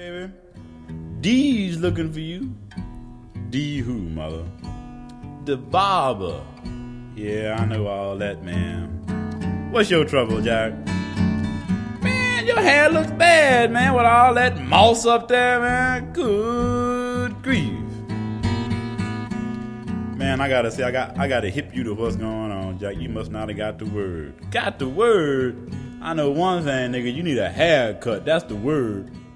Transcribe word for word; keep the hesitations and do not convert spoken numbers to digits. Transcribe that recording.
baby. D's looking for you. D who, mother? The barber. Yeah, I know all that, man. What's your trouble, Jack? Man, your hair looks bad, man, with all that moss up there, man. Good grief. Man, I gotta say, I got I gotta hip you to what's going on, Jack. You must not have got the word. Got the word? I know one thing, nigga. You need a haircut. That's the word.